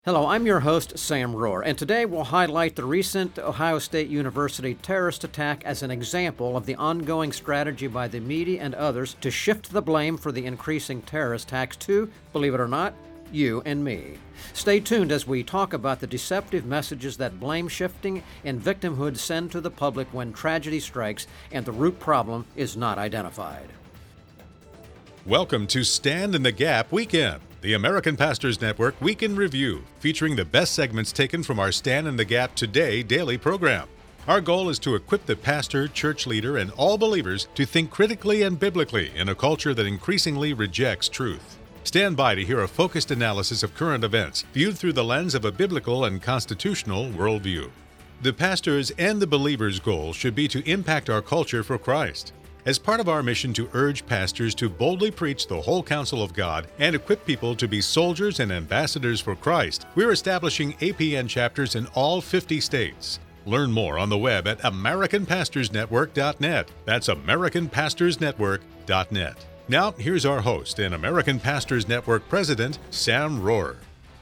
Hello, I'm your host, Sam Rohr, and today we'll highlight the recent Ohio State University terrorist attack as an example of the ongoing strategy by the media and others to shift the blame for the increasing terrorist attacks to, believe it or not, you and me. Stay tuned as we talk about the deceptive messages that blame shifting and victimhood send to the public when tragedy strikes and the root problem is not identified. Welcome to Stand in the Gap Weekend, the American Pastors Network Week in Review, featuring the best segments taken from our Stand in the Gap Today daily program. Our goal is to equip the pastor, church leader, and all believers to think critically and biblically in a culture that increasingly rejects truth. Stand by to hear a focused analysis of current events viewed through the lens of a biblical and constitutional worldview. The pastor's and the believer's goal should be to impact our culture for Christ. As part of our mission to urge pastors to boldly preach the whole counsel of God and equip people to be soldiers and ambassadors for Christ, we're establishing APN chapters in all 50 states. Learn more on the web at AmericanPastorsNetwork.net. That's AmericanPastorsNetwork.net. Now, here's our host and American Pastors Network President, Sam Rohr.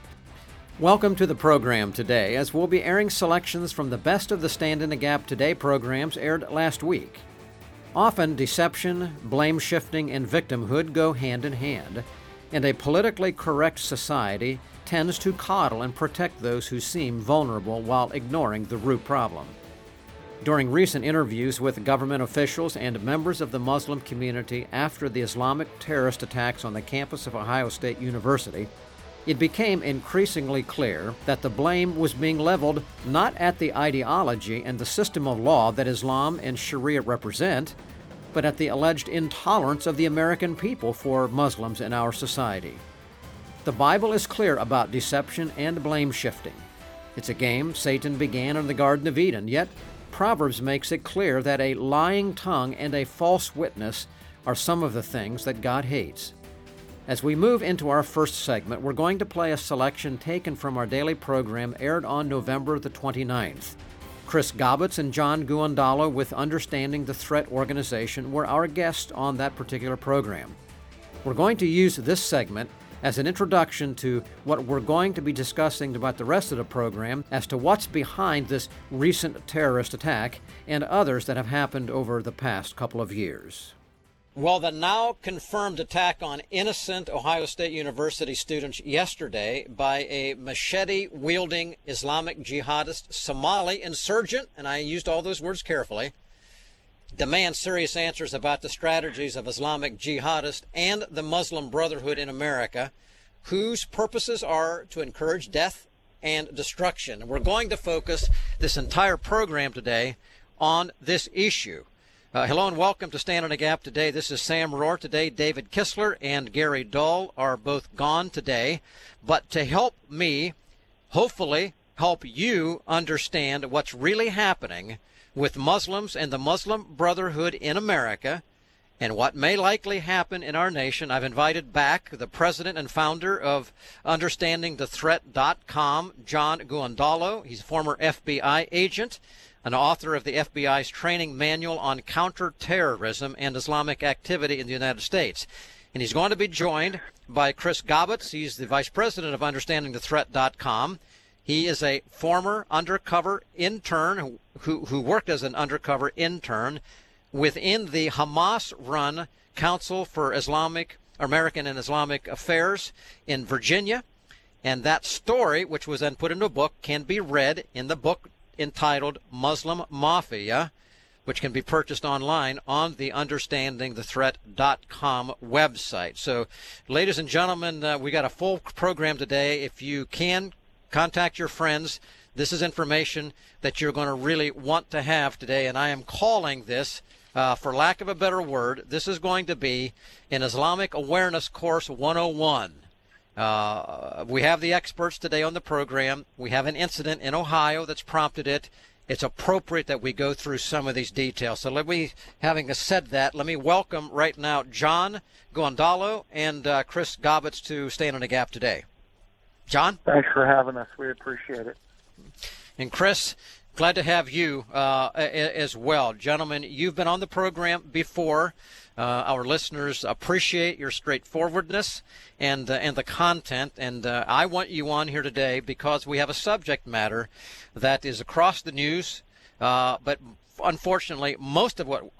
Welcome to the program today, as we'll be airing selections from the best of the Stand in the Gap Today programs aired last week. Often, deception, blame shifting, and victimhood go hand in hand, and a politically correct society tends to coddle and protect those who seem vulnerable while ignoring the root problem. During recent interviews with government officials and members of the Muslim community after the Islamic terrorist attacks on the campus of Ohio State University, it became increasingly clear that the blame was being leveled not at the ideology and the system of law that Islam and Sharia represent, but at the alleged intolerance of the American people for Muslims in our society. The Bible is clear about deception and blame shifting. It's a game Satan began in the Garden of Eden, yet Proverbs makes it clear that a lying tongue and a false witness are some of the things that God hates. As we move into our first segment, we're going to play a selection taken from our daily program aired on November the 29th. Chris Gobbets and John Guandolo with Understanding the Threat Organization were our guests on that particular program. We're going to use this segment as an introduction to what we're going to be discussing about the rest of the program as to what's behind this recent terrorist attack and others that have happened over the past couple of years. Well, the now confirmed attack on innocent Ohio State University students yesterday by a machete-wielding Islamic jihadist Somali insurgent, and I used all those words carefully, demands serious answers about the strategies of Islamic jihadists and the Muslim Brotherhood in America, whose purposes are to encourage death and destruction. And we're going to focus this entire program today on this issue. Hello and welcome to Stand in the Gap Today. This is Sam Rohr. Today, David Kistler and Gary Dull are both gone today. But to help me, hopefully help you understand what's really happening with Muslims and the Muslim Brotherhood in America and what may likely happen in our nation, I've invited back the president and founder of UnderstandingTheThreat.com, John Guandolo. He's a former FBI agent, an author of the FBI's training manual on counterterrorism and Islamic activity in the United States. And he's going to be joined by Chris Gobbets. He's the vice president of UnderstandingTheThreat.com. He is a former undercover intern who worked as an undercover intern within the Hamas-run Council for American and Islamic Affairs in Virginia. And that story, which was then put into a book, can be read in the book entitled Muslim Mafia, which can be purchased online on the UnderstandingTheThreat.com website. So, ladies and gentlemen, we got a full program today. If you can, contact your friends. This is information that you're going to really want to have today, and I am calling this, for lack of a better word, this is going to be an Islamic Awareness Course 101. We have the experts today on the program. We have an incident in Ohio that's prompted it. It's appropriate that we go through some of these details. So having said that, let me welcome right now John Guandolo and Chris Gobbets to Stand in the Gap today. John? Thanks for having us. We appreciate it. And Chris, glad to have you as well. Gentlemen, you've been on the program before. Our listeners appreciate your straightforwardness and the content. And I want you on here today because we have a subject matter that is across the news. But unfortunately, much of what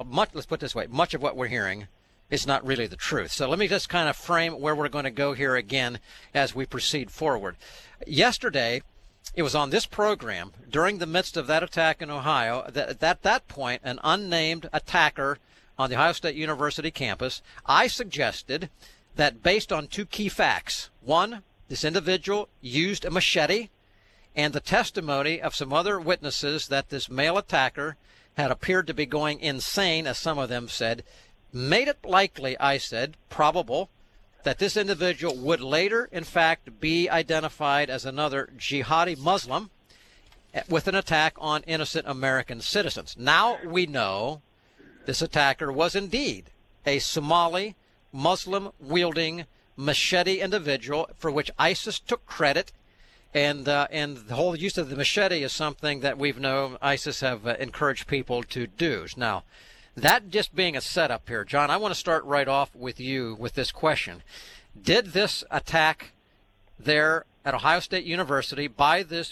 we're hearing is not really the truth. So let me just kind of frame where we're going to go here again as we proceed forward. Yesterday, it was on this program, during the midst of that attack in Ohio, that at that point, an unnamed attacker on the Ohio State University campus, I suggested that based on two key facts. One, this individual used a machete, and the testimony of some other witnesses that this male attacker had appeared to be going insane, as some of them said, made it likely, I said, probable, that this individual would later, in fact, be identified as another jihadi Muslim with an attack on innocent American citizens. Now we know this attacker was indeed a Somali Muslim-wielding machete individual for which ISIS took credit, and the whole use of the machete is something that we've known ISIS have encouraged people to do. Now, that just being a setup here, John, I want to start right off with you with this question. Did this attack there at Ohio State University by this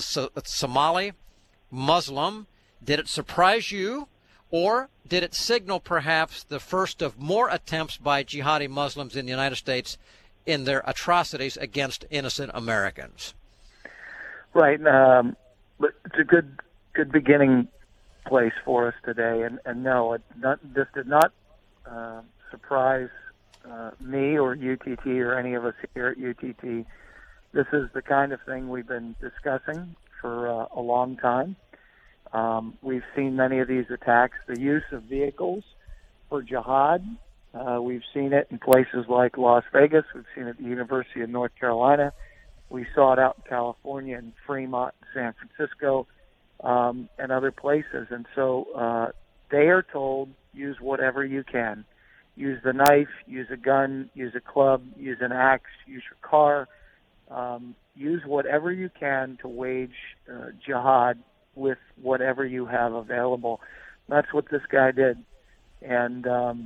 Somali Muslim, did it surprise you, or did it signal perhaps the first of more attempts by jihadi Muslims in the United States in their atrocities against innocent Americans? Right. But it's a good beginning place for us today, and no, this did not surprise me or UTT or any of us here at UTT. This is the kind of thing we've been discussing for a long time. We've seen many of these attacks, the use of vehicles for jihad. We've seen it in places like Las Vegas. We've seen it at the University of North Carolina. We saw it out in California and Fremont, San Francisco, and other places. And so they are told, use whatever you can. Use the knife, use a gun, use a club, use an axe, use your car. Use whatever you can to wage jihad with whatever you have available. That's what this guy did. And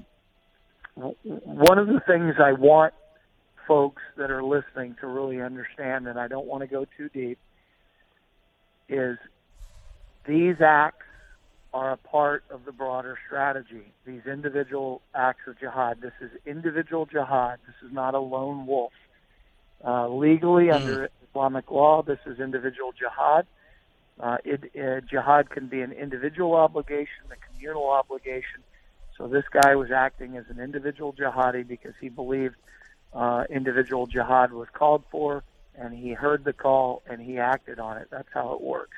one of the things I want folks that are listening to really understand, and I don't want to go too deep, is these acts are a part of the broader strategy. These individual acts of jihad. This is individual jihad. This is not a lone wolf. Legally, under Islamic law, this is individual jihad. Jihad can be an individual obligation, a communal obligation. So this guy was acting as an individual jihadi because he believed individual jihad was called for, and he heard the call and he acted on it. That's how it works.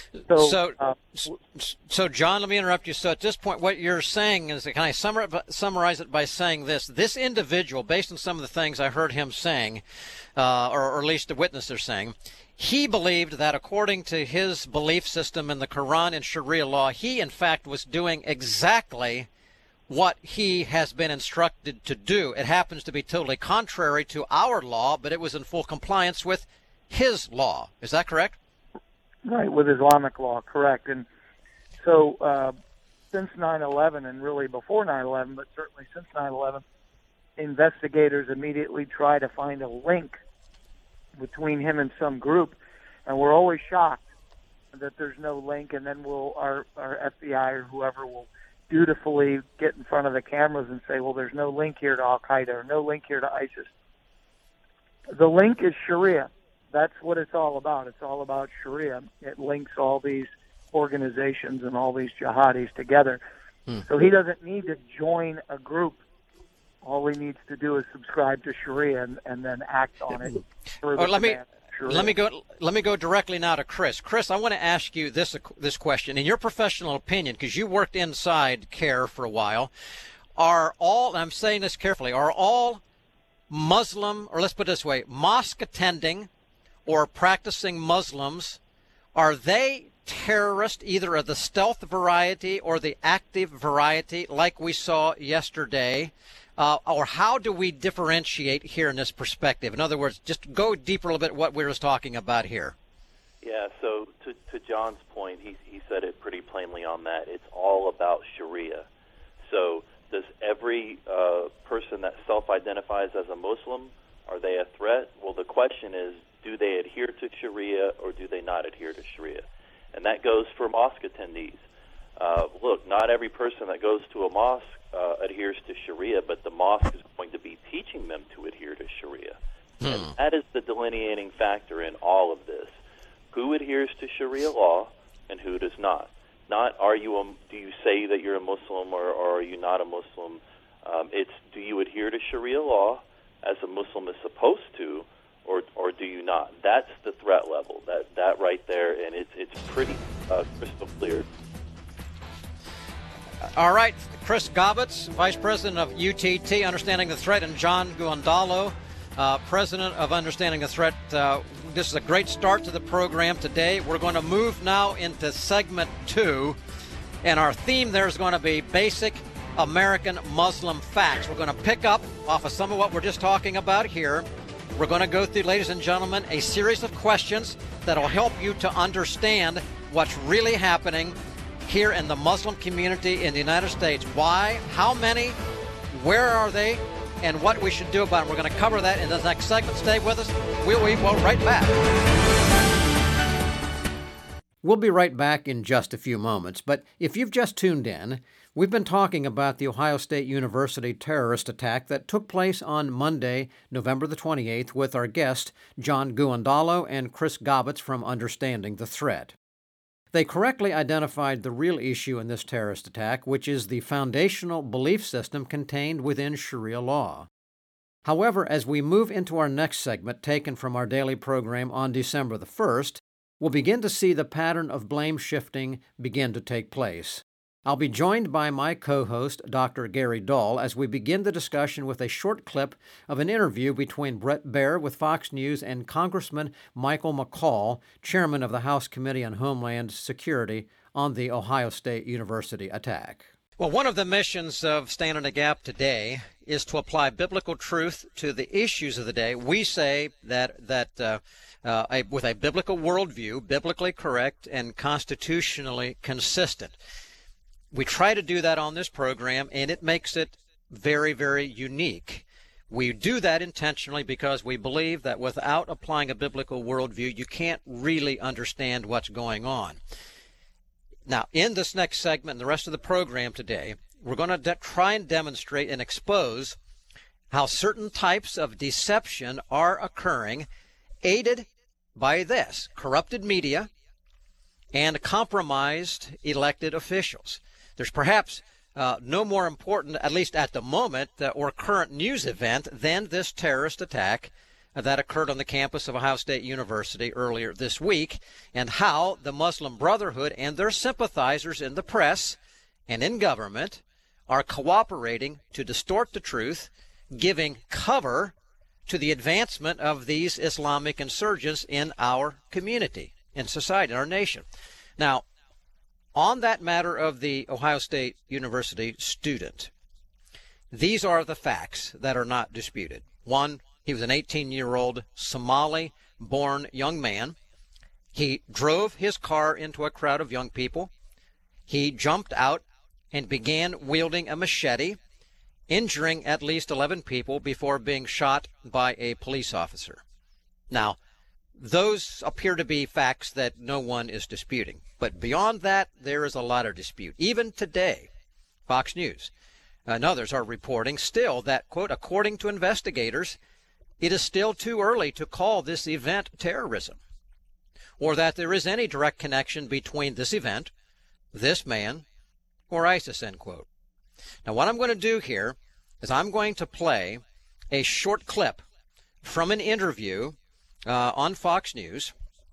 So, John, let me interrupt you. So at this point, what you're saying is, can I summarize it by saying this? This individual, based on some of the things I heard him saying, or at least the witness are saying, he believed that according to his belief system in the Quran and Sharia law, he, in fact, was doing exactly what he has been instructed to do. It happens to be totally contrary to our law, but it was in full compliance with his law. Is that correct? Right, with Islamic law, correct. And so since 9/11, and really before 9/11, but certainly since 9/11, investigators immediately try to find a link between him and some group, and we're always shocked that there's no link, and then our FBI or whoever will dutifully get in front of the cameras and say, well, there's no link here to Al-Qaeda or no link here to ISIS. The link is Sharia. That's what it's all about. It's all about Sharia. It links all these organizations and all these jihadis together. So he doesn't need to join a group. All he needs to do is subscribe to Sharia and then act on it. Let me go directly now to Chris. Chris, I want to ask you this question. In your professional opinion, because you worked inside CAIR for a while, are all, and I'm saying this carefully, are all Muslim, or let's put it this way, mosque attending or practicing Muslims, are they terrorists, either of the stealth variety or the active variety, like we saw yesterday? Or how do we differentiate here in this perspective? In other words, just go deeper a little bit what we were talking about here. Yeah, so to John's point, he said it pretty plainly on that. It's all about Sharia. So does every person that self-identifies as a Muslim, are they a threat? Well, the question is, do they adhere to Sharia or do they not adhere to Sharia? And that goes for mosque attendees. Look, not every person that goes to a mosque adheres to Sharia, but the mosque is going to be teaching them to adhere to Sharia. And that is the delineating factor in all of this. Who adheres to Sharia law and who does not? Not do you say that you're a Muslim or are you not a Muslim? It's do you adhere to Sharia law as a Muslim is supposed to, or do you not? That's the threat level. That right there, and it's pretty crystal clear. All right, Chris Gobbets, Vice President of UTT, Understanding the Threat, and John Guandolo, President of Understanding the Threat. This is a great start to the program today. We're going to move now into segment 2, and our theme there is going to be basic American Muslim facts. We're going to pick up off of some of what we're just talking about here. We're going to go through, ladies and gentlemen, a series of questions that will help you to understand what's really happening here in the Muslim community in the United States. Why? How many? Where are they? And what we should do about it. We're going to cover that in the next segment. Stay with us. We'll be right back. We'll be right back in just a few moments. But if you've just tuned in, we've been talking about the Ohio State University terrorist attack that took place on Monday, November the 28th, with our guests, John Guandolo and Chris Gobbets from Understanding the Threat. They correctly identified the real issue in this terrorist attack, which is the foundational belief system contained within Sharia law. However, as we move into our next segment, taken from our daily program on December the 1st, we'll begin to see the pattern of blame shifting begin to take place. I'll be joined by my co-host, Dr. Gary Dahl, as we begin the discussion with a short clip of an interview between Bret Baier with Fox News and Congressman Michael McCaul, chairman of the House Committee on Homeland Security, on the Ohio State University attack. Well, one of the missions of Stand in the Gap today is to apply biblical truth to the issues of the day. We say that with a biblical worldview, biblically correct and constitutionally consistent. We try to do that on this program, and it makes it very, very unique. We do that intentionally because we believe that without applying a biblical worldview, you can't really understand what's going on. Now, in this next segment and the rest of the program today, we're going to try and demonstrate and expose how certain types of deception are occurring, aided by this, corrupted media and compromised elected officials. There's perhaps no more important, at least at the moment, or current news event than this terrorist attack that occurred on the campus of Ohio State University earlier this week, and how the Muslim Brotherhood and their sympathizers in the press and in government are cooperating to distort the truth, giving cover to the advancement of these Islamic insurgents in our community, in society, in our nation. Now, on that matter of the Ohio State University student, these are the facts that are not disputed. One, he was an 18-year-old Somali-born young man. He drove his car into a crowd of young people. He jumped out and began wielding a machete, injuring at least 11 people before being shot by a police officer. Now, those appear to be facts that no one is disputing. But beyond that, there is a lot of dispute. Even today, Fox News and others are reporting still that, quote, according to investigators, it is still too early to call this event terrorism, or that there is any direct connection between this event, this man, or ISIS, end quote. Now, what I'm going to do here is I'm going to play a short clip from an interview on Fox News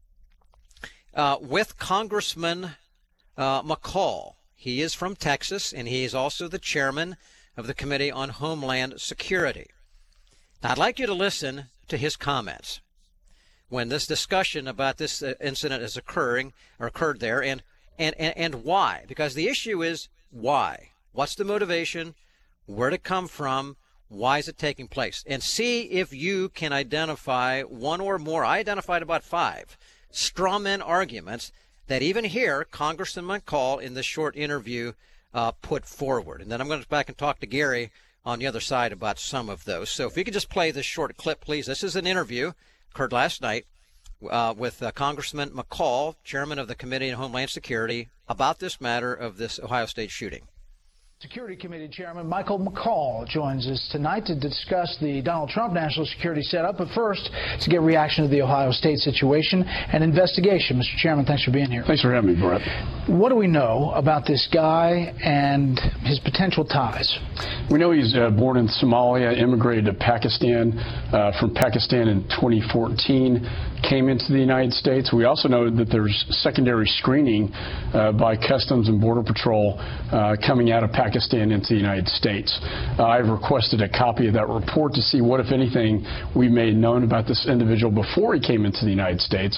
with Congressman McCaul. He is from Texas, and he is also the chairman of the Committee on Homeland Security. Now, I'd like you to listen to his comments when this discussion about this incident is occurred there, and why. Because the issue is why. What's the motivation? Where did it come from? Why is it taking place? And see if you can identify one or more. I identified about 5 straw man arguments that even here, Congressman McCall in this short interview put forward. And then I'm going to go back and talk to Gary on the other side about some of those. So if you could just play this short clip, please. This is an interview occurred last night with Congressman McCall, chairman of the Committee on Homeland Security, about this matter of this Ohio State shooting. Security Committee Chairman Michael McCall joins us tonight to discuss the Donald Trump national security setup. But first, to get reaction to the Ohio State situation and investigation. Mr. Chairman, thanks for being here. Thanks for having me, Brett. What do we know about this guy and his potential ties? We know he's born in Somalia, immigrated to Pakistan from Pakistan in 2014, came into the United States. We also know that there's secondary screening by Customs and Border Patrol coming out of Pakistan into the United States. I've requested a copy of that report to see what, if anything, we made known about this individual before he came into the United States.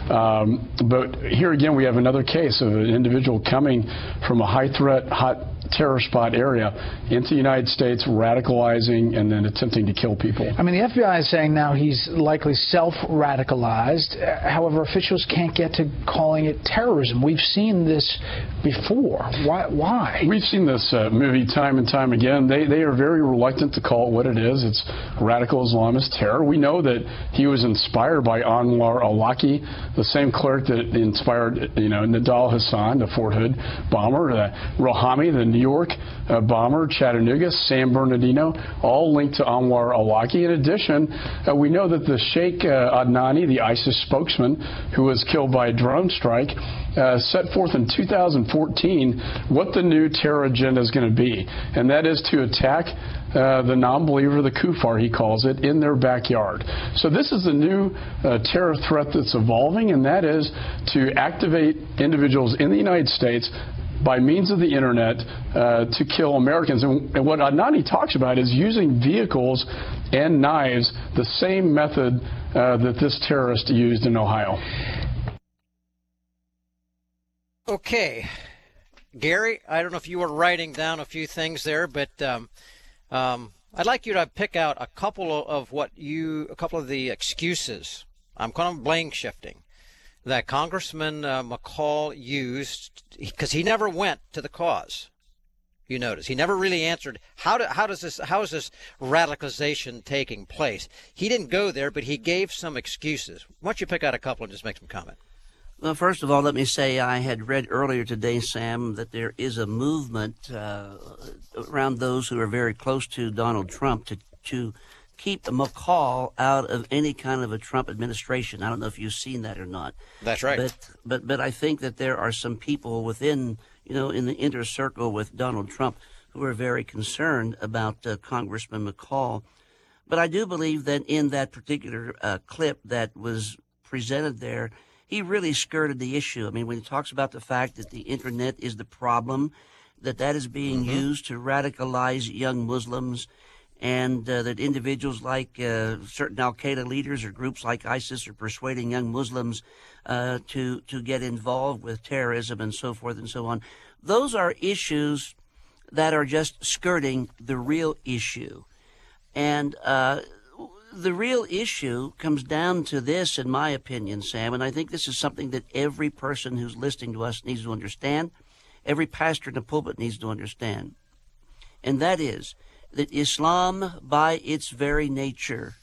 But here again, we have another case of an individual coming from a high-threat, hot terror spot area into the United States, radicalizing and then attempting to kill people. I mean, the FBI is saying now he's likely self-radicalized. However, officials can't get to calling it terrorism. We've seen this before. Why? We've seen this movie time and time again. They are very reluctant to call it what it is. It's radical Islamist terror. We know that he was inspired by Anwar al-Awlaki, the same cleric that inspired, Nidal Hassan, the Fort Hood bomber, Rouhani, the New York bomber, Chattanooga, San Bernardino, all linked to Anwar al-Awlaki. In addition, we know that the Sheikh Adnani, the ISIS spokesman, who was killed by a drone strike, set forth in 2014 what the new terror agenda is going to be, and that is to attack the non-believer, the kuffar, he calls it, in their backyard. So this is a new terror threat that's evolving, and that is to activate individuals in the United States by means of the internet to kill Americans. And what Adnani talks about is using vehicles and knives, the same method that this terrorist used in Ohio. Okay. Gary, I don't know if you were writing down a few things there, but I'd like you to pick out a couple of the excuses. I'm kind of blame shifting that Congressman McCall used, because he never went to the cause. You notice he never really answered how is this radicalization taking place. He didn't go there, but he gave some excuses. Why don't you pick out a couple and just make some comment? Well, first of all, let me say I had read earlier today, Sam, that there is a movement around those who are very close to Donald Trump to keep McCall out of any kind of a Trump administration. I don't know if you've seen that or not. That's right. But I think that there are some people within, in the inner circle with Donald Trump who are very concerned about Congressman McCall. But I do believe that in that particular clip that was presented there, he really skirted the issue. I mean, when he talks about the fact that the internet is the problem, that is being used to radicalize young Muslims, and that individuals like certain al-Qaeda leaders or groups like ISIS are persuading young Muslims to get involved with terrorism and so forth and so on. Those are issues that are just skirting the real issue. And the real issue comes down to this, in my opinion, Sam, and I think this is something that every person who's listening to us needs to understand, every pastor in the pulpit needs to understand, and that is that Islam, by its very nature,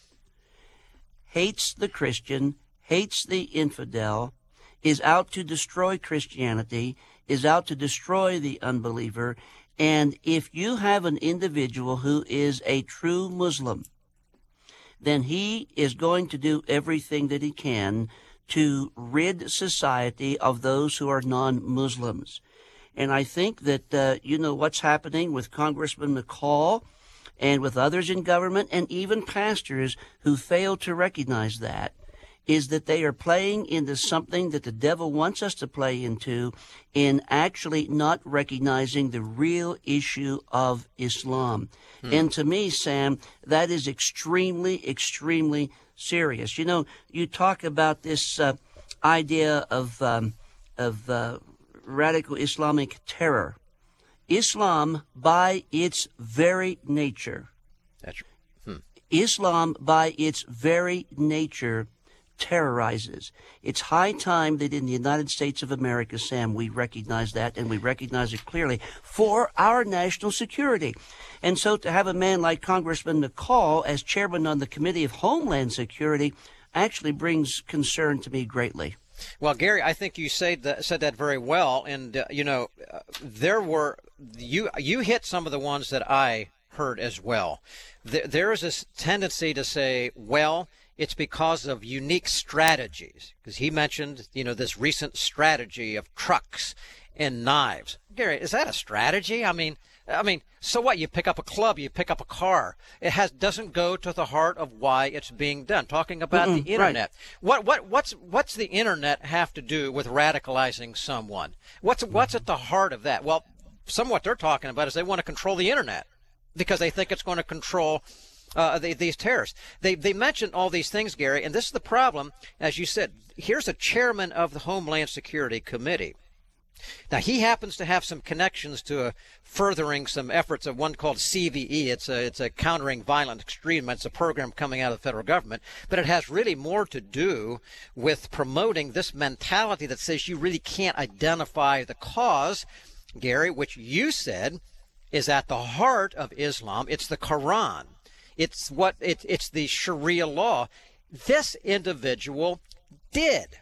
hates the Christian, hates the infidel, is out to destroy Christianity, is out to destroy the unbeliever, and if you have an individual who is a true Muslim, then he is going to do everything that he can to rid society of those who are non-Muslims. And I think that, what's happening with Congressman McCall and with others in government and even pastors who fail to recognize that, is that they are playing into something that the devil wants us to play into in actually not recognizing the real issue of Islam. And to me, Sam, that is extremely, extremely serious. You talk about this idea of radical Islamic terror. Islam, by its very nature, Islam, by its very nature, terrorizes. It's high time that in the United States of America, Sam, we recognize that, and we recognize it clearly for our national security. And so to have a man like Congressman McCaul as chairman on the Committee of Homeland Security actually brings concern to me greatly. Well, Gary, I think you said that very well, and there were you hit some of the ones that I heard as well. There is this tendency to say, well, it's because of unique strategies, because he mentioned, this recent strategy of trucks and knives. Gary, is that a strategy? I mean, so what? You pick up a club, you pick up a car. It doesn't go to the heart of why it's being done. Talking about the internet. Right. What's the internet have to do with radicalizing someone? What's at the heart of that? Well, some of what they're talking about is they want to control the internet because they think it's going to control these terrorists. They mentioned all these things, Gary, and this is the problem. As you said, here's a chairman of the Homeland Security Committee. Now, he happens to have some connections to furthering some efforts of one called CVE. It's a Countering Violent Extremism. It's a program coming out of the federal government. But it has really more to do with promoting this mentality that says you really can't identify the cause, Gary, which you said is at the heart of Islam. It's the Quran. It's the Sharia law. This individual did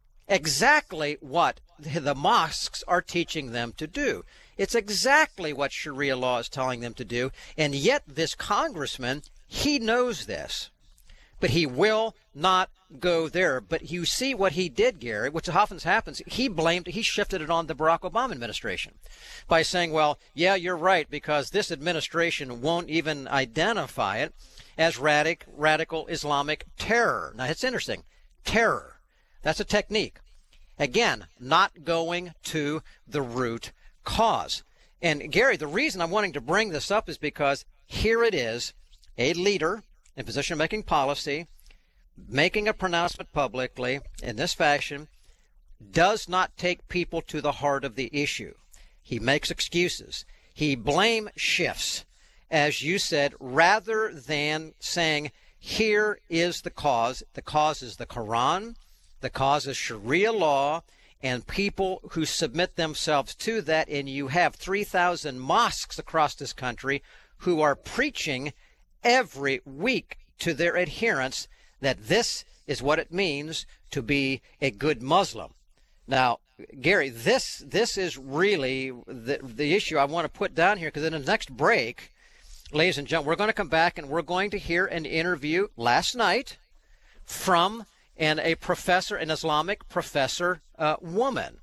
exactly what the mosques are teaching them to do. It's exactly what Sharia law is telling them to do. And yet this congressman, he knows this, but he will not go there. But you see what he did, Gary, which often happens. He shifted it on the Barack Obama administration by saying, well, yeah, you're right, because this administration won't even identify it as radical Islamic terror. Now, it's interesting. Terror. That's a technique. Again, not going to the root cause. And Gary, the reason I'm wanting to bring this up is because here it is, a leader in position of making policy, making a pronouncement publicly in this fashion, does not take people to the heart of the issue. He makes excuses. He blame shifts, as you said, rather than saying, here is the cause. The cause is the Quran. The cause is Sharia law and people who submit themselves to that. And you have 3,000 mosques across this country who are preaching every week to their adherents that this is what it means to be a good Muslim. Now, Gary, this is really the issue I want to put down here, because in the next break, ladies and gentlemen, we're going to come back and we're going to hear an interview last night from a professor, an Islamic professor woman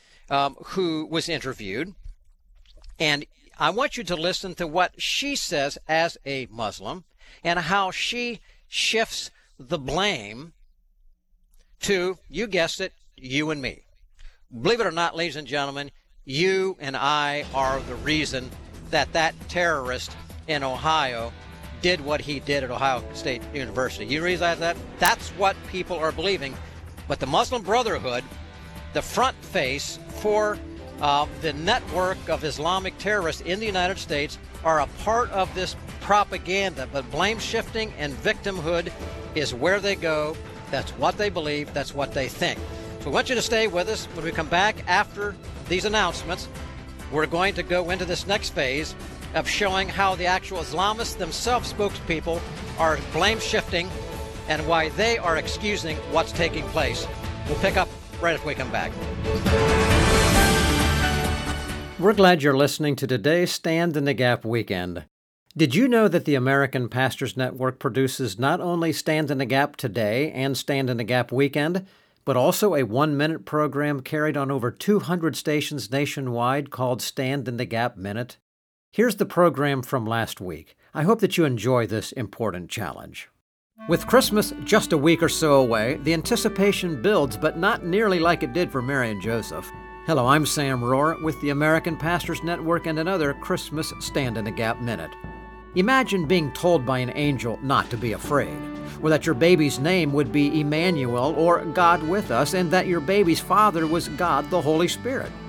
who was interviewed. And I want you to listen to what she says as a Muslim and how she shifts the blame to, you guessed it, you and me. Believe it or not, ladies and gentlemen, you and I are the reason that terrorist in Ohio did what he did at Ohio State University. You realize that? That's what people are believing. But the Muslim Brotherhood, the front face for the network of Islamic terrorists in the United States, are a part of this propaganda. But blame shifting and victimhood is where they go. That's what they believe. That's what they think. So I want you to stay with us. When we come back after these announcements, we're going to go into this next phase of showing how the actual Islamists themselves, spokespeople, are blame shifting and why they are excusing what's taking place. We'll pick up right after we come back. We're glad you're listening to today's Stand in the Gap Weekend. Did you know that the American Pastors Network produces not only Stand in the Gap Today and Stand in the Gap Weekend, but also a 1-minute program carried on over 200 stations nationwide called Stand in the Gap Minute? Here's the program from last week. I hope that you enjoy this important challenge. With Christmas just a week or so away, the anticipation builds, but not nearly like it did for Mary and Joseph. Hello, I'm Sam Rohr with the American Pastors Network and another Christmas Stand in the Gap Minute. Imagine being told by an angel not to be afraid, or that your baby's name would be Emmanuel, or God with us, and that your baby's father was God the Holy Spirit.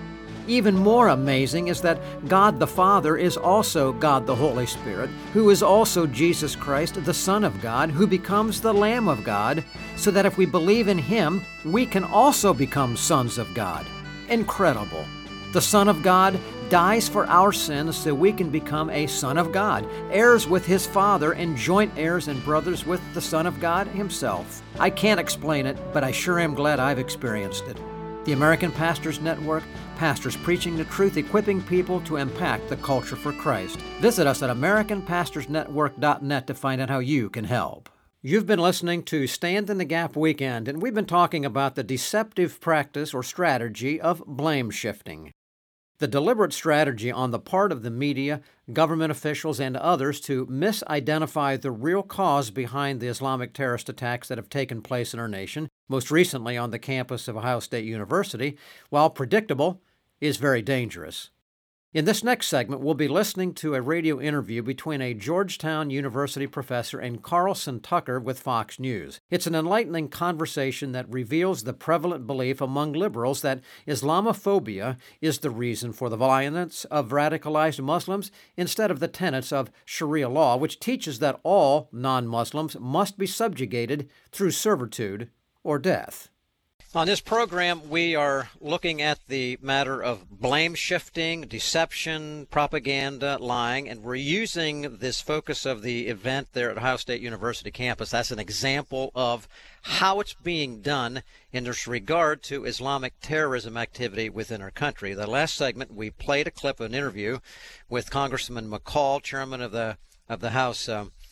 Even more amazing is that God the Father is also God the Holy Spirit, who is also Jesus Christ, the Son of God, who becomes the Lamb of God, so that if we believe in Him, we can also become sons of God. Incredible. The Son of God dies for our sins so we can become a son of God, heirs with His Father and joint heirs and brothers with the Son of God Himself. I can't explain it, but I sure am glad I've experienced it. The American Pastors Network, pastors preaching the truth, equipping people to impact the culture for Christ. Visit us at AmericanPastorsNetwork.net to find out how you can help. You've been listening to Stand in the Gap Weekend, and we've been talking about the deceptive practice or strategy of blame shifting. The deliberate strategy on the part of the media, government officials, and others to misidentify the real cause behind the Islamic terrorist attacks that have taken place in our nation, most recently on the campus of Ohio State University, while predictable, is very dangerous. In this next segment, we'll be listening to a radio interview between a Georgetown University professor and Carlson Tucker with Fox News. It's an enlightening conversation that reveals the prevalent belief among liberals that Islamophobia is the reason for the violence of radicalized Muslims instead of the tenets of Sharia law, which teaches that all non-Muslims must be subjugated through servitude or death. On this program, we are looking at the matter of blame shifting, deception, propaganda, lying, and we're using this focus of the event there at Ohio State University campus. That's an example of how it's being done in this regard to Islamic terrorism activity within our country. The last segment, we played a clip of an interview with Congressman McCall, chairman of the House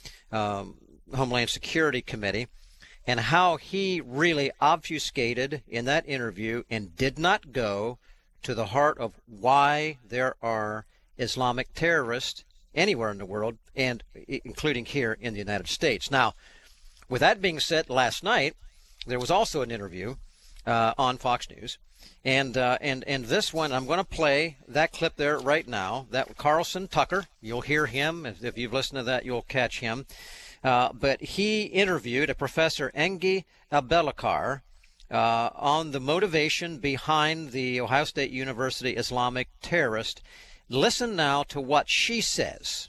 Homeland Security Committee, and how he really obfuscated in that interview and did not go to the heart of why there are Islamic terrorists anywhere in the world, and including here in the United States. Now, with that being said, last night there was also an interview on Fox News, and this one, I'm going to play that clip there right now. That Carlson Tucker, you'll hear him. If you've listened to that, you'll catch him. But he interviewed a Professor Engi Abelakar on the motivation behind the Ohio State University Islamic terrorist. Listen now to what she says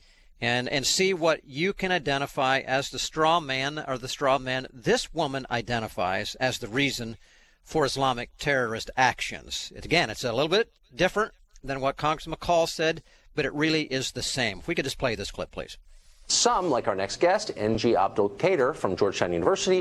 and see what you can identify as the straw man or the straw man this woman identifies as the reason for Islamic terrorist actions. Again, it's a little bit different than what Congressman McCall said, but it really is the same. If we could just play this clip, please. Some, like our next guest, Engi Abdelkader from Georgetown University,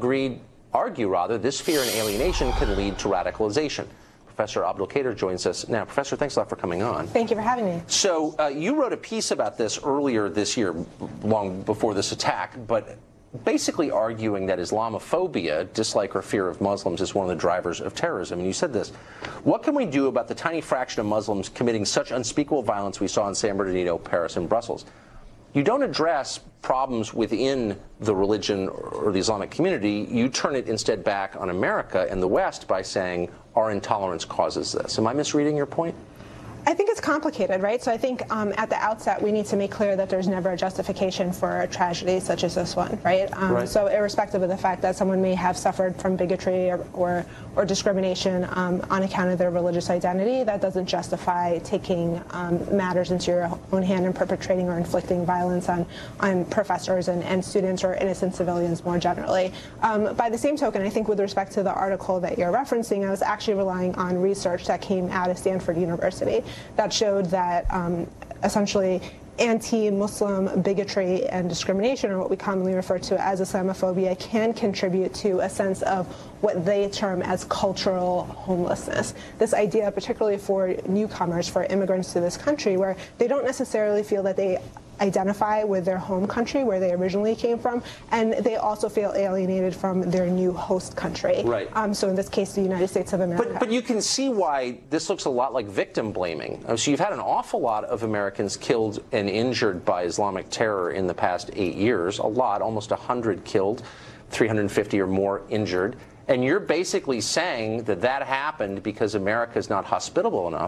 argue this fear and alienation can lead to radicalization. Professor Abdelkader joins us now. Professor, thanks a lot for coming on. Thank you for having me. So you wrote a piece about this earlier this year, long before this attack, but basically arguing that Islamophobia, dislike or fear of Muslims, is one of the drivers of terrorism. And you said this: what can we do about the tiny fraction of Muslims committing such unspeakable violence we saw in San Bernardino, Paris, and Brussels? You don't address problems within the religion or the Islamic community. You turn it instead back on America and the West by saying our intolerance causes this. Am I misreading your point? I think it's complicated, right? So I think at the outset, we need to make clear that there's never a justification for a tragedy such as this one, right? Right. So irrespective of the fact that someone may have suffered from bigotry or discrimination on account of their religious identity, that doesn't justify taking matters into your own hand and perpetrating or inflicting violence on professors and students or innocent civilians more generally. By the same token, I think with respect to the article that you're referencing, I was actually relying on research that came out of Stanford University that showed that essentially anti-Muslim bigotry and discrimination, or what we commonly refer to as Islamophobia, can contribute to a sense of what they term as cultural homelessness. This idea, particularly for newcomers, for immigrants to this country, where they don't necessarily feel that they identify with their home country where they originally came from, and they also feel alienated from their new host country. Right. So in this case, the United States of America. But you can see why this looks a lot like victim blaming. So you've had an awful lot of Americans killed and injured by Islamic terror in the past 8 years. A lot, almost 100 killed, 350 or more injured. And you're basically saying that that happened because America is not hospitable enough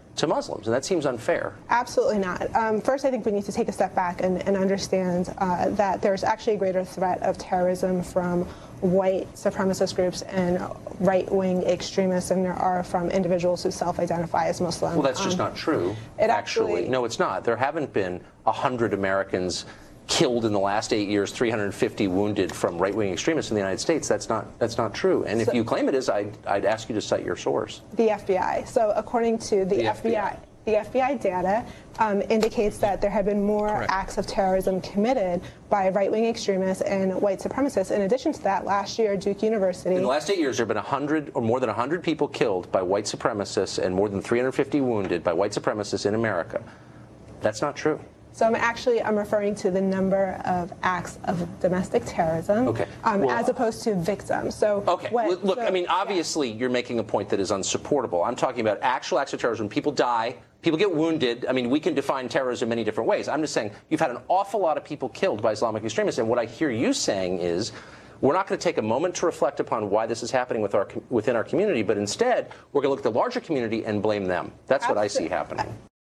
to Muslims, and that seems unfair. Absolutely not. First, I think we need to take a step back and understand that there's actually a greater threat of terrorism from white supremacist groups and right-wing extremists than there are from individuals who self-identify as Muslim. Well, that's just not true. Actually, no, it's not. There haven't been 100 Americans killed in the last 8 years, 350 wounded from right-wing extremists in the United States. That's not true. And if you claim it is, I'd ask you to cite your source. The FBI. So according to the FBI, the FBI data indicates that there have been more acts of terrorism committed by right-wing extremists and white supremacists. In addition to that, last year, Duke University... In the last 8 years, there have been 100 or more than 100 people killed by white supremacists and more than 350 wounded by white supremacists in America. That's not true. So I'm referring to the number of acts of domestic terrorism as opposed to victims. So look, I mean, obviously you're making a point that is unsupportable. I'm talking about actual acts of terrorism. People die, people get wounded. I mean, we can define terrorism many different ways. I'm just saying you've had an awful lot of people killed by Islamic extremists, and what I hear you saying is we're not going to take a moment to reflect upon why this is happening within our community, but instead we're going to look at the larger community and blame them. That's what I see happening.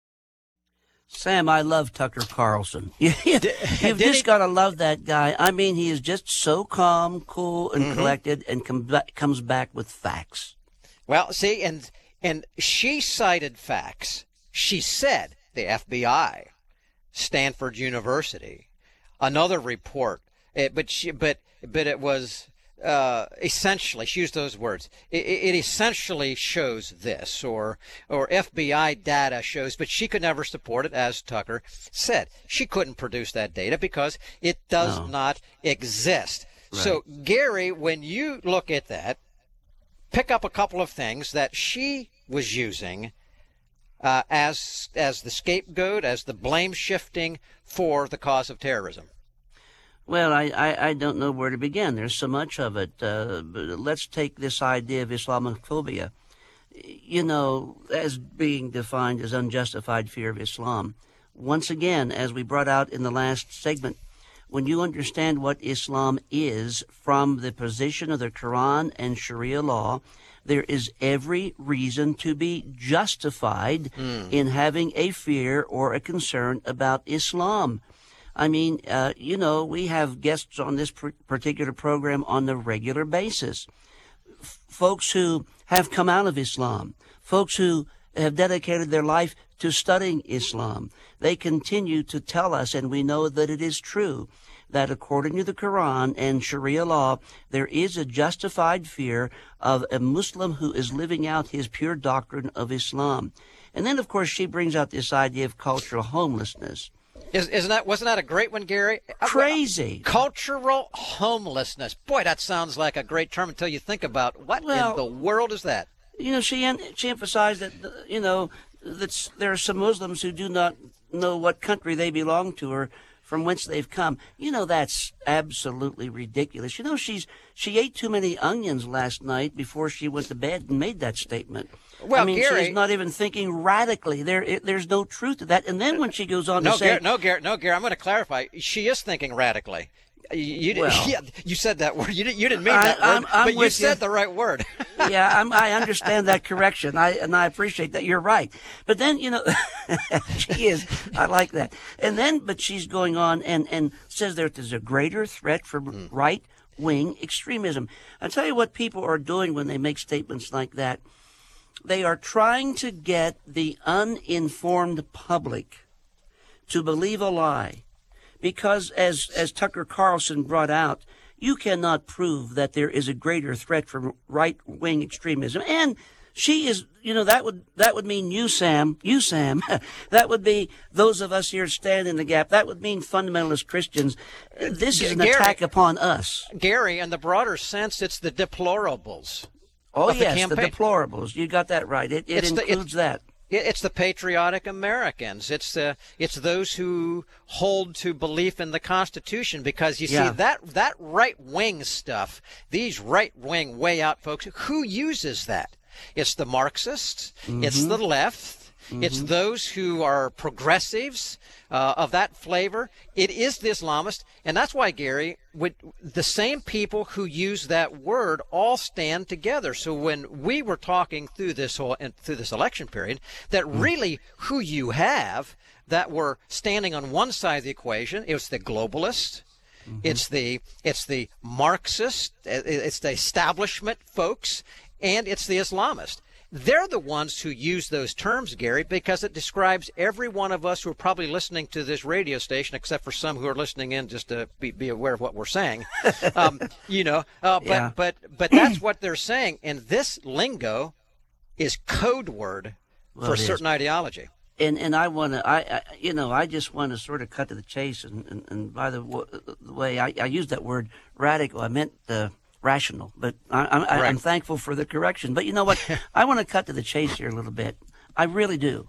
Sam, I love Tucker Carlson. You've just got to love that guy. I mean, he is just so calm, cool, and collected, and comes back with facts. Well, see, and she cited facts. She said the FBI, Stanford University, another report. But it was essentially, she used those words. It essentially shows this, or FBI data shows, but she could never support it, as Tucker said. She couldn't produce that data because it does not exist. Right. So, Gary, when you look at that, pick up a couple of things that she was using as the scapegoat, as the blame shifting for the cause of terrorism. Well, I don't know where to begin. There's so much of it. But let's take this idea of Islamophobia, as being defined as unjustified fear of Islam. Once again, as we brought out in the last segment, when you understand what Islam is from the position of the Quran and Sharia law, there is every reason to be justified in having a fear or a concern about Islam. I mean, we have guests on this particular program on a regular basis. Folks who have come out of Islam, folks who have dedicated their life to studying Islam. They continue to tell us, and we know that it is true, that according to the Quran and Sharia law, there is a justified fear of a Muslim who is living out his pure doctrine of Islam. And then, of course, she brings out this idea of cultural homelessness. Wasn't that a great one, Gary? Crazy. Cultural homelessness. Boy, that sounds like a great term until you think about what in the world is that? She emphasized that, that there are some Muslims who do not know what country they belong to or from whence they've come. That's absolutely ridiculous. She ate too many onions last night before she went to bed and made that statement. Well, Gary, she's not even thinking radically. There's no truth to that. And then when she goes on to say... Gary, I'm going to clarify. She is thinking radically. You said that word. You didn't mean that word, but you said the right word. Yeah, I understand that correction, and I appreciate that. You're right. But then, she is. I like that. And then, but she's going on and says there's a greater threat from right-wing extremism. I'll tell you what people are doing when they make statements like that. They are trying to get the uninformed public to believe a lie. Because, as Tucker Carlson brought out, you cannot prove that there is a greater threat from right-wing extremism. And she is, that would mean you, Sam. That would be those of us here stand in the gap. That would mean fundamentalist Christians. This is an attack upon us. Gary, in the broader sense, it's the deplorables. Oh, yes, the deplorables. You got that right. It includes that. It's the patriotic Americans. It's those who hold to belief in the Constitution, because you see that right-wing stuff, these right-wing way out folks, who uses that? It's the Marxists, it's the left, Mm-hmm. It's those who are progressives of that flavor. It is the Islamists, and that's why, Gary, the same people who use that word all stand together. So when we were talking through this election period, that really who you have that were standing on one side of the equation, it was the globalists. Mm-hmm. It's the Marxist, it's the establishment folks, and it's the Islamists. They're the ones who use those terms, Gary, because it describes every one of us who are probably listening to this radio station, except for some who are listening in just to be aware of what we're saying. But that's what they're saying, and this lingo is code word for a certain ideology. And I just want to sort of cut to the chase. And by the way, I used that word radical. I meant rational, but I'm thankful for the correction. But you know what? I want to cut to the chase here a little bit. I really do.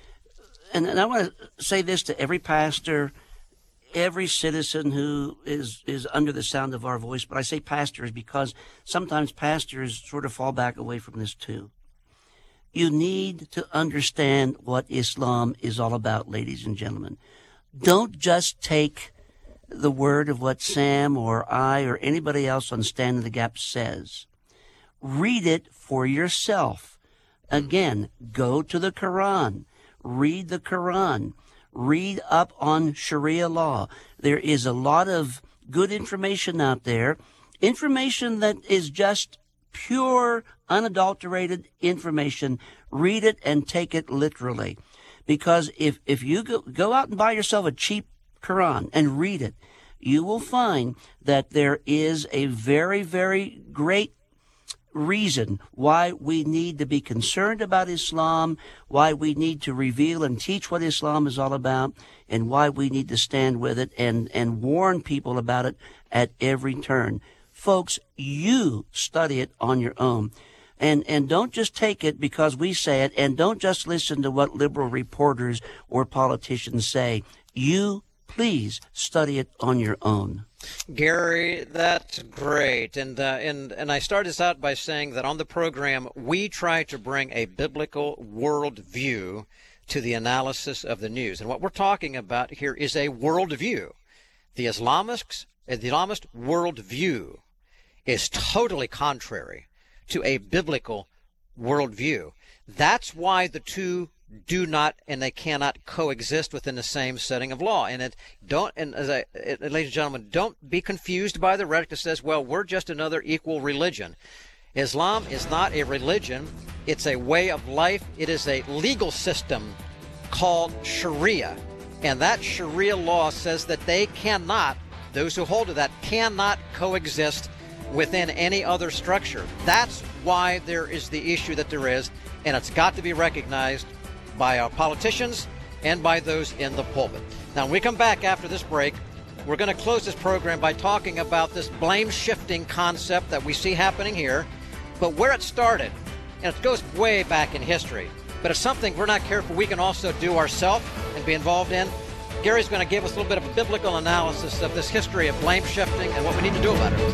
And I want to say this to every pastor, every citizen who is under the sound of our voice. But I say pastors because sometimes pastors sort of fall back away from this too. You need to understand what Islam is all about, ladies and gentlemen. Don't just take the word of what Sam or I or anybody else on Stand in the Gap says. Read it for yourself. Again, go to the Quran. Read the Quran. Read up on Sharia law. There is a lot of good information out there, information that is just pure, unadulterated information. Read it and take it literally. Because if you go out and buy yourself a cheap Quran and read it, you will find that there is a very, very great reason why we need to be concerned about Islam, why we need to reveal and teach what Islam is all about, and why we need to stand with it and warn people about it at every turn. Folks, you study it on your own. And don't just take it because we say it, and don't just listen to what liberal reporters or politicians say. You, please, study it on your own. Gary, that's great. And I started this out by saying that on the program, we try to bring a biblical worldview to the analysis of the news. And what we're talking about here is a worldview. The Islamist worldview is totally contrary to a biblical worldview. That's why the two do not and they cannot coexist within the same setting of law. And ladies and gentlemen, don't be confused by the rhetoric that says, well, we're just another equal religion. Islam is not a religion. It's a way of life. It is a legal system called Sharia. And that Sharia law says that those who hold to that cannot coexist within any other structure. That's why there is the issue that there is, and it's got to be recognized by our politicians and by those in the pulpit. Now, when we come back after this break, we're going to close this program by talking about this blame-shifting concept that we see happening here, but where it started, and it goes way back in history, but it's something we're not careful we can also do ourselves and be involved in. Gary's going to give us a little bit of a biblical analysis of this history of blame-shifting and what we need to do about it.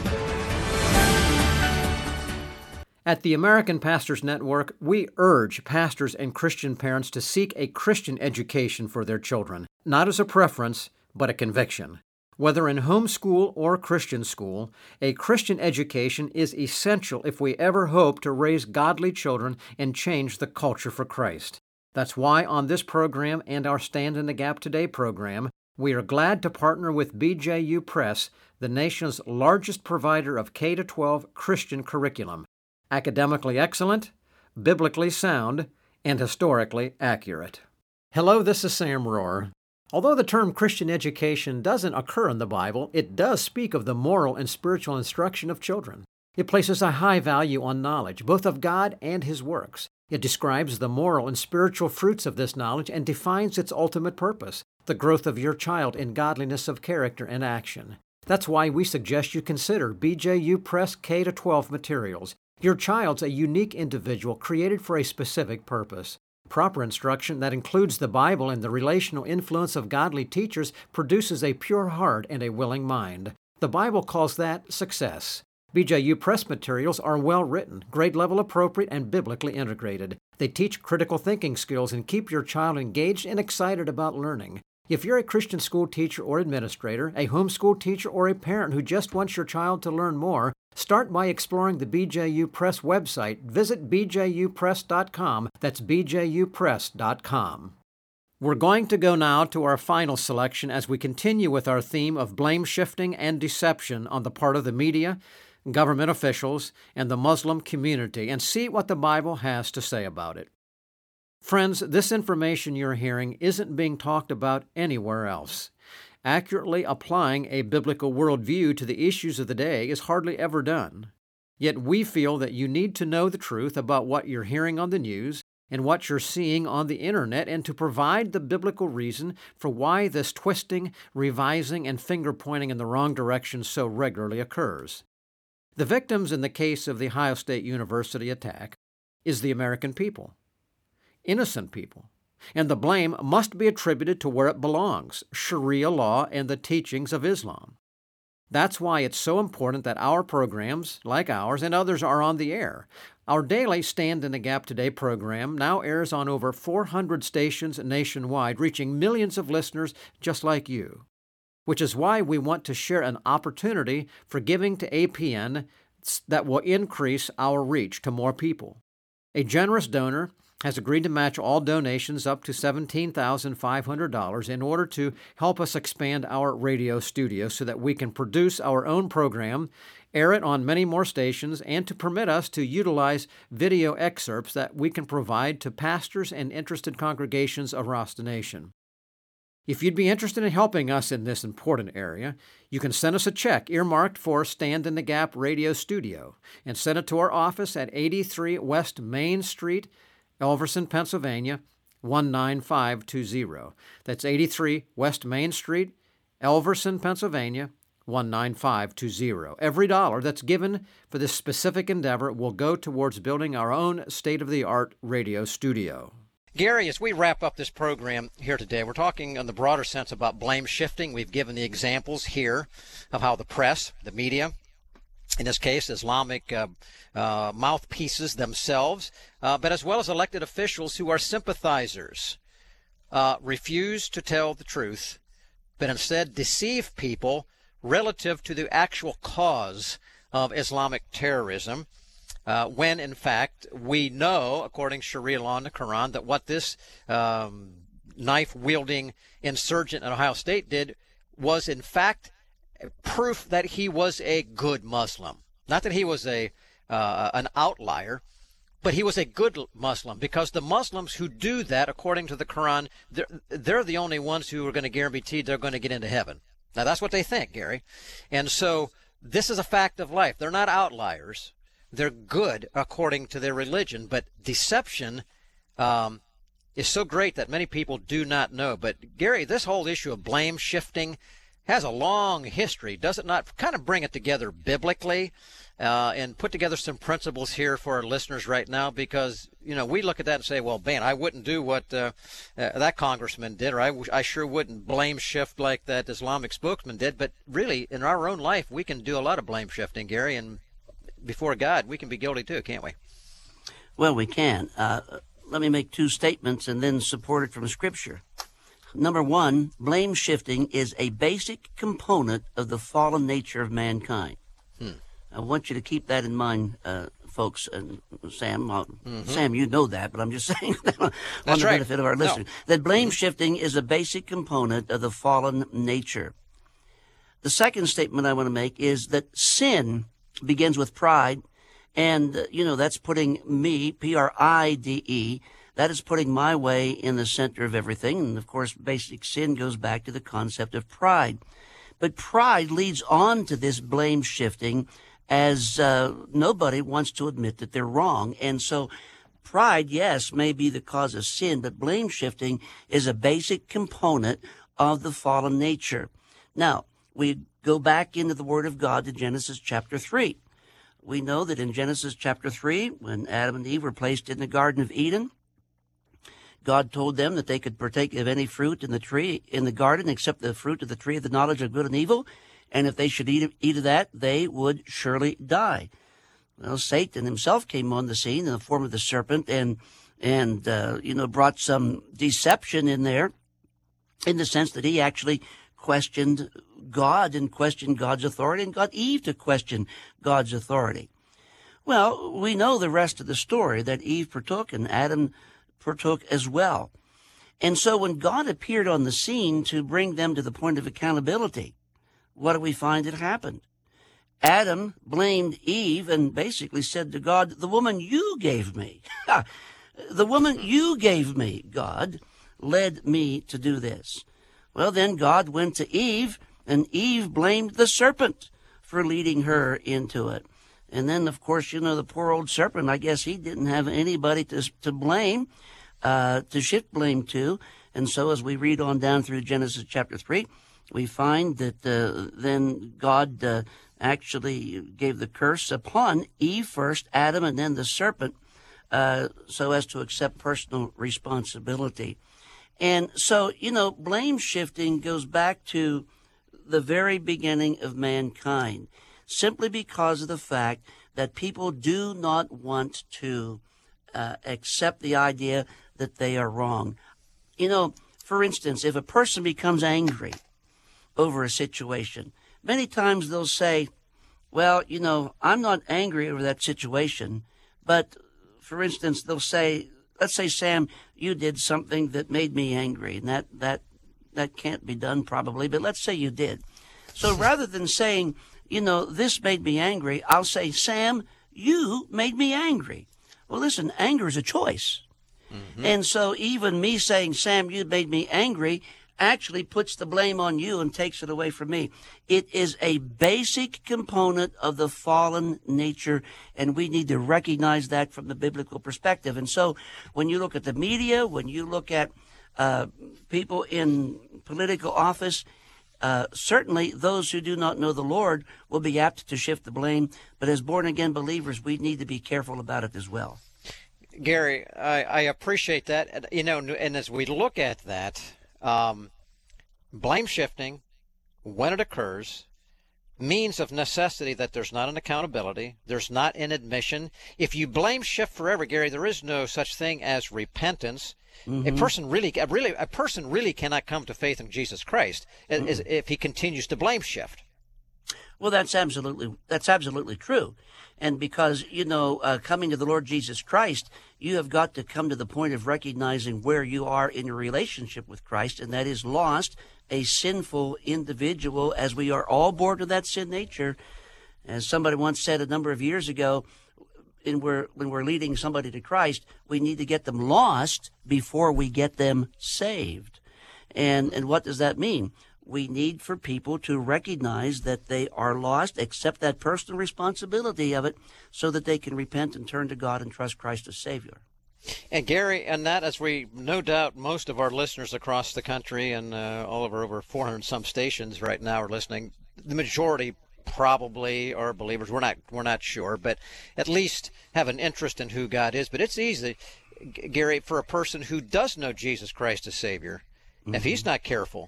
At the American Pastors Network, we urge pastors and Christian parents to seek a Christian education for their children, not as a preference, but a conviction. Whether in homeschool or Christian school, a Christian education is essential if we ever hope to raise godly children and change the culture for Christ. That's why on this program and our Stand in the Gap Today program, we are glad to partner with BJU Press, the nation's largest provider of K-12 Christian curriculum. Academically excellent, biblically sound, and historically accurate. Hello, this is Sam Rohr. Although the term Christian education doesn't occur in the Bible, it does speak of the moral and spiritual instruction of children. It places a high value on knowledge, both of God and His works. It describes the moral and spiritual fruits of this knowledge and defines its ultimate purpose, the growth of your child in godliness of character and action. That's why we suggest you consider BJU Press K-12 materials. Your child's a unique individual created for a specific purpose. Proper instruction that includes the Bible and the relational influence of godly teachers produces a pure heart and a willing mind. The Bible calls that success. BJU Press materials are well written, grade level appropriate, and biblically integrated. They teach critical thinking skills and keep your child engaged and excited about learning. If you're a Christian school teacher or administrator, a homeschool teacher, or a parent who just wants your child to learn more, start by exploring the BJU Press website. Visit bjupress.com. That's bjupress.com. We're going to go now to our final selection as we continue with our theme of blame shifting and deception on the part of the media, government officials, and the Muslim community, and see what the Bible has to say about it. Friends, this information you're hearing isn't being talked about anywhere else. Accurately applying a biblical worldview to the issues of the day is hardly ever done. Yet we feel that you need to know the truth about what you're hearing on the news and what you're seeing on the internet, and to provide the biblical reason for why this twisting, revising, and finger-pointing in the wrong direction so regularly occurs. The victims in the case of the Ohio State University attack is the American people, innocent people, and the blame must be attributed to where it belongs, Sharia law and the teachings of Islam. That's why it's so important that our programs, like ours and others, are on the air. Our daily Stand in the Gap Today program now airs on over 400 stations nationwide, reaching millions of listeners just like you, which is why we want to share an opportunity for giving to APN that will increase our reach to more people. A generous donor has agreed to match all donations up to $17,500 in order to help us expand our radio studio so that we can produce our own program, air it on many more stations, and to permit us to utilize video excerpts that we can provide to pastors and interested congregations across the nation. If you'd be interested in helping us in this important area, you can send us a check earmarked for Stand in the Gap Radio Studio and send it to our office at 83 West Main Street, Elverson, Pennsylvania, 19520. That's 83 West Main Street, Elverson, Pennsylvania, 19520. Every dollar that's given for this specific endeavor will go towards building our own state-of-the-art radio studio. Gary, as we wrap up this program here today, we're talking in the broader sense about blame shifting. We've given the examples here of how the press, the media, in this case, Islamic mouthpieces themselves, but as well as elected officials who are sympathizers, refuse to tell the truth, but instead deceive people relative to the actual cause of Islamic terrorism, when, in fact, we know, according to Sharia law and the Quran, that what this knife-wielding insurgent in Ohio State did was, in fact, proof that he was a good Muslim. Not that he was an outlier, but he was a good Muslim, because the Muslims who do that, according to the Quran, they're the only ones who are going to guarantee they're going to get into heaven. Now, that's what they think, Gary. And so this is a fact of life. They're not outliers. They're good according to their religion, but deception is so great that many people do not know. But, Gary, this whole issue of blame shifting has a long history. Does it not kind of bring it together biblically and put together some principles here for our listeners right now? Because, you know, we look at that and say, well, man, I wouldn't do what that congressman did, or I sure wouldn't blame shift like that Islamic spokesman did. But really, in our own life, we can do a lot of blame shifting, Gary, and before God, we can be guilty too, can't we? Well, we can. Let me make two statements and then support it from Scripture. Number one, blame shifting is a basic component of the fallen nature of mankind. I want you to keep that in mind, folks. And Sam, Sam, you know that, but I'm just saying that on the benefit of our listeners, that blame shifting is a basic component of the fallen nature. The second statement I want to make is that sin begins with pride, and, that's putting me, Pride, that is putting my way in the center of everything. And, of course, basic sin goes back to the concept of pride. But pride leads on to this blame shifting, as nobody wants to admit that they're wrong. And so pride, yes, may be the cause of sin, but blame shifting is a basic component of the fallen nature. Now, we go back into the Word of God to Genesis chapter 3. We know that in Genesis chapter 3, when Adam and Eve were placed in the Garden of Eden, God told them that they could partake of any fruit in the tree in the garden except the fruit of the tree of the knowledge of good and evil. and if they should eat of that, they would surely die. Well, Satan himself came on the scene in the form of the serpent and brought some deception in there, in the sense that he actually questioned God and questioned God's authority and got Eve to question God's authority. Well, we know the rest of the story, that Eve partook and Adam partook as well. And so when God appeared on the scene to bring them to the point of accountability, what do we find had happened? Adam blamed Eve and basically said to God, the woman you gave me, the woman you gave me, God, led me to do this. Well, then God went to Eve, and Eve blamed the serpent for leading her into it. And then, of course, the poor old serpent, I guess he didn't have anybody to blame, to shift blame to. And so as we read on down through Genesis chapter 3, we find that then God actually gave the curse upon Eve first, Adam, and then the serpent, so as to accept personal responsibility. And so, blame shifting goes back to the very beginning of mankind, simply because of the fact that people do not want to accept the idea that they are wrong. For instance, if a person becomes angry over a situation, many times they'll say, well, I'm not angry over that situation, but for instance, they'll say, let's say, Sam, you did something that made me angry, and that can't be done probably, but let's say you did. So rather than saying, this made me angry, I'll say, Sam, you made me angry. Well, listen, anger is a choice. Mm-hmm. And so even me saying, Sam, you made me angry, actually puts the blame on you and takes it away from me. It is a basic component of the fallen nature, and we need to recognize that from the biblical perspective. And so when you look at the media, when you look at people in political office, certainly those who do not know the Lord will be apt to shift the blame. But as born-again believers, we need to be careful about it as well. Gary, I appreciate that. And as we look at that, blame shifting, when it occurs, means of necessity that there's not an accountability, there's not an admission. If you blame shift forever, Gary, there is no such thing as repentance. Mm-hmm. A person really cannot come to faith in Jesus Christ if he continues to blame shift. Well, that's absolutely true. And because, coming to the Lord Jesus Christ, you have got to come to the point of recognizing where you are in your relationship with Christ, and that is lost, a sinful individual, as we are all born to that sin nature. As somebody once said a number of years ago, when we're leading somebody to Christ, we need to get them lost before we get them saved. And what does that mean? We need for people to recognize that they are lost, accept that personal responsibility of it, so that they can repent and turn to God and trust Christ as Savior. And Gary, and that, as we no doubt most of our listeners across the country and all of our over 400 some stations right now are listening, the majority probably are believers. We're not sure, but at least have an interest in who God is. But it's easy, Gary, for a person who does know Jesus Christ as Savior, if he's not careful,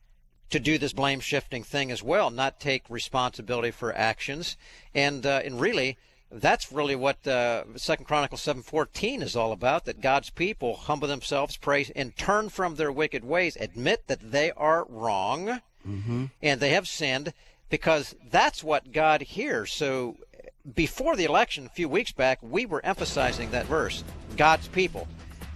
to do this blame shifting thing as well, not take responsibility for actions, and really, that's really what 2 Chronicles 7:14 is all about. That God's people humble themselves, pray, and turn from their wicked ways, admit that they are wrong, and they have sinned, because that's what God hears. So, before the election a few weeks back, we were emphasizing that verse, God's people.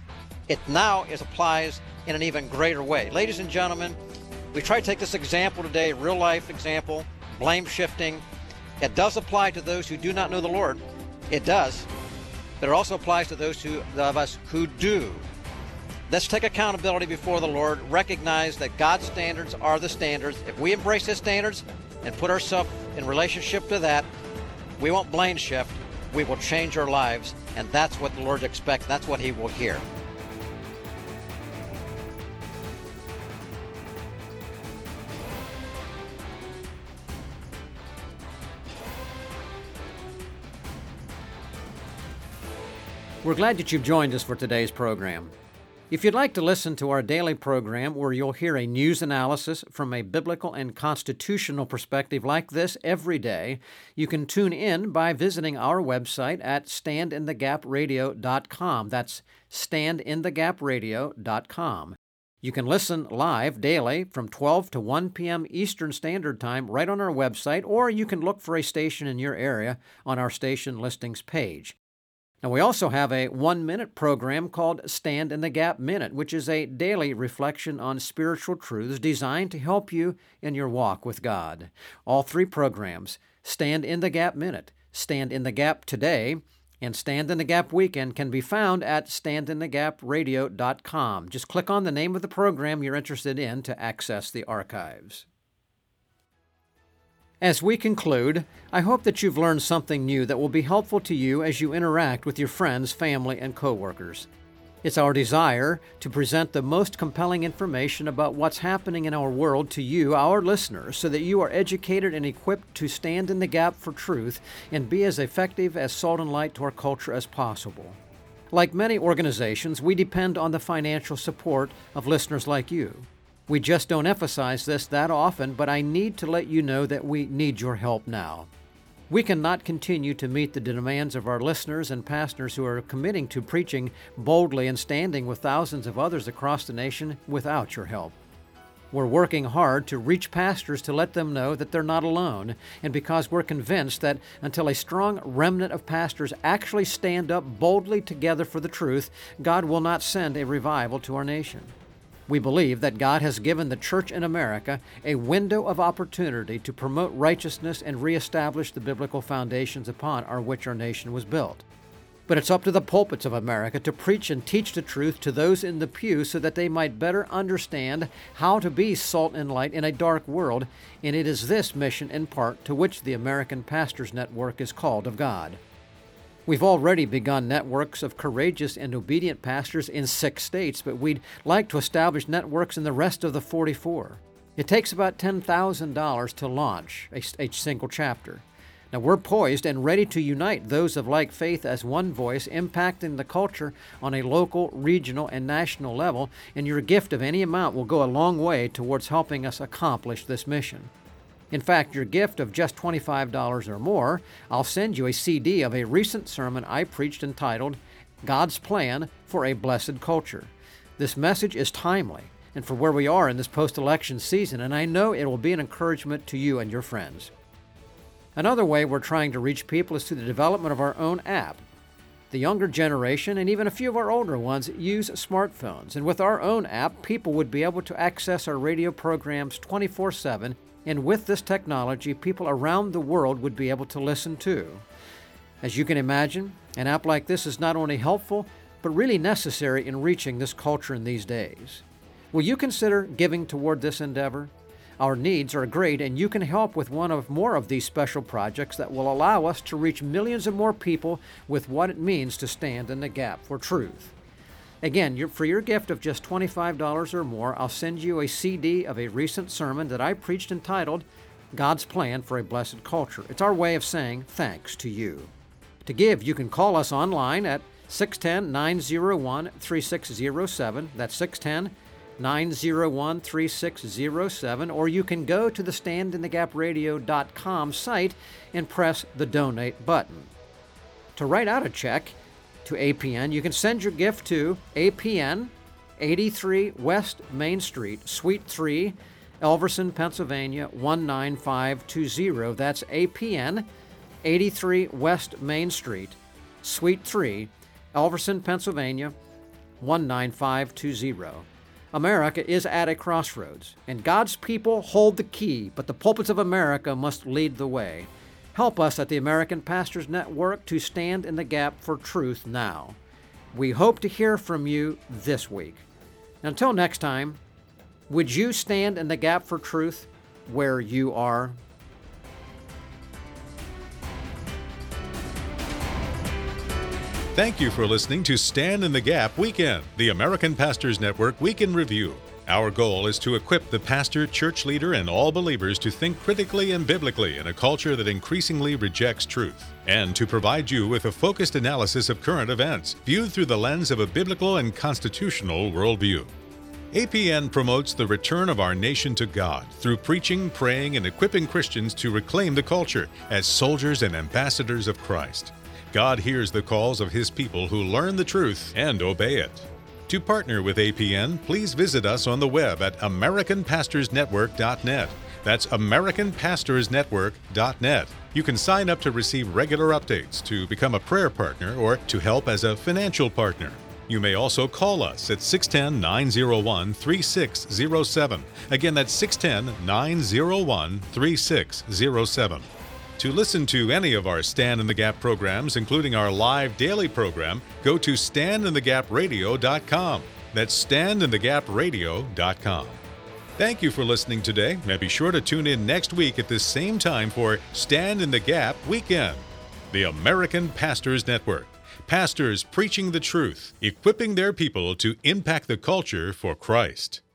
It now applies in an even greater way, ladies and gentlemen. We try to take this example today, real-life example, blame shifting. It does apply to those who do not know the Lord. It does. But it also applies to those of us who do. Let's take accountability before the Lord, recognize that God's standards are the standards. If we embrace His standards and put ourselves in relationship to that, we won't blame shift. We will change our lives, and that's what the Lord expects. That's what He will hear. We're glad that you've joined us for today's program. If you'd like to listen to our daily program where you'll hear a news analysis from a biblical and constitutional perspective like this every day, you can tune in by visiting our website at standinthegapradio.com. That's standinthegapradio.com. You can listen live daily from 12 to 1 p.m. Eastern Standard Time right on our website, or you can look for a station in your area on our station listings page. Now, we also have a 1-minute program called Stand in the Gap Minute, which is a daily reflection on spiritual truths designed to help you in your walk with God. All 3 programs, Stand in the Gap Minute, Stand in the Gap Today, and Stand in the Gap Weekend, can be found at standinthegapradio.com. Just click on the name of the program you're interested in to access the archives. As we conclude, I hope that you've learned something new that will be helpful to you as you interact with your friends, family, and coworkers. It's our desire to present the most compelling information about what's happening in our world to you, our listeners, so that you are educated and equipped to stand in the gap for truth and be as effective as salt and light to our culture as possible. Like many organizations, we depend on the financial support of listeners like you. We just don't emphasize this that often, but I need to let you know that we need your help now. We cannot continue to meet the demands of our listeners and pastors who are committing to preaching boldly and standing with thousands of others across the nation without your help. We're working hard to reach pastors to let them know that they're not alone, and because we're convinced that until a strong remnant of pastors actually stand up boldly together for the truth, God will not send a revival to our nation. We believe that God has given the church in America a window of opportunity to promote righteousness and reestablish the biblical foundations upon which our nation was built. But it's up to the pulpits of America to preach and teach the truth to those in the pew so that they might better understand how to be salt and light in a dark world, and it is this mission in part to which the American Pastors Network is called of God. We've already begun networks of courageous and obedient pastors in 6 states, but we'd like to establish networks in the rest of the 44. It takes about $10,000 to launch a single chapter. Now, we're poised and ready to unite those of like faith as one voice, impacting the culture on a local, regional, and national level, and your gift of any amount will go a long way towards helping us accomplish this mission. In fact, your gift of just $25 or more, I'll send you a CD of a recent sermon I preached entitled, God's Plan for a Blessed Culture. This message is timely and for where we are in this post-election season, and I know it will be an encouragement to you and your friends. Another way we're trying to reach people is through the development of our own app. The younger generation and even a few of our older ones use smartphones, and with our own app, people would be able to access our radio programs 24/7, and with this technology, people around the world would be able to listen too. As you can imagine, an app like this is not only helpful, but really necessary in reaching this culture in these days. Will you consider giving toward this endeavor? Our needs are great, and you can help with one of more of these special projects that will allow us to reach millions of more people with what it means to stand in the gap for truth. Again, for your gift of just $25 or more, I'll send you a CD of a recent sermon that I preached entitled, God's Plan for a Blessed Culture. It's our way of saying thanks to you. To give, you can call us online at 610-901-3607. That's 610-901-3607. Or you can go to the standinthegapradio.com site and press the Donate button. To write out a check to APN, you can send your gift to APN, 83 West Main Street, Suite 3, Elverson, Pennsylvania, 19520. That's APN, 83 West Main Street, Suite 3, Elverson, Pennsylvania, 19520. America is at a crossroads, and God's people hold the key, but the pulpits of America must lead the way. Help us at the American Pastors Network to stand in the gap for truth now. We hope to hear from you this week. Until next time, would you stand in the gap for truth where you are? Thank you for listening to Stand in the Gap Weekend, the American Pastors Network Week in Review. Our goal is to equip the pastor, church leader, and all believers to think critically and biblically in a culture that increasingly rejects truth, and to provide you with a focused analysis of current events, viewed through the lens of a biblical and constitutional worldview. APN promotes the return of our nation to God through preaching, praying, and equipping Christians to reclaim the culture as soldiers and ambassadors of Christ. God hears the calls of His people who learn the truth and obey it. To partner with APN, please visit us on the web at AmericanPastorsNetwork.net. That's AmericanPastorsNetwork.net. You can sign up to receive regular updates, to become a prayer partner, or to help as a financial partner. You may also call us at 610-901-3607. Again, that's 610-901-3607. To listen to any of our Stand in the Gap programs, including our live daily program, go to standinthegapradio.com. That's standinthegapradio.com. Thank you for listening today, and be sure to tune in next week at this same time for Stand in the Gap Weekend. The American Pastors Network. Pastors preaching the truth, equipping their people to impact the culture for Christ.